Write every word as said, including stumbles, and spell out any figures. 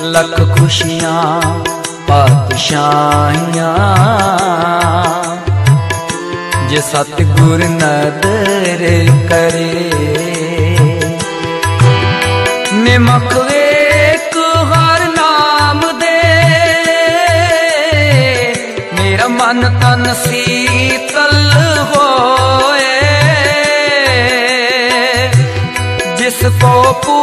लख खुशियां पातशाहियां जे सतगुर नदर करे। निमक वेक हर नाम दे मेरा मन तन शीतल होए। जिसको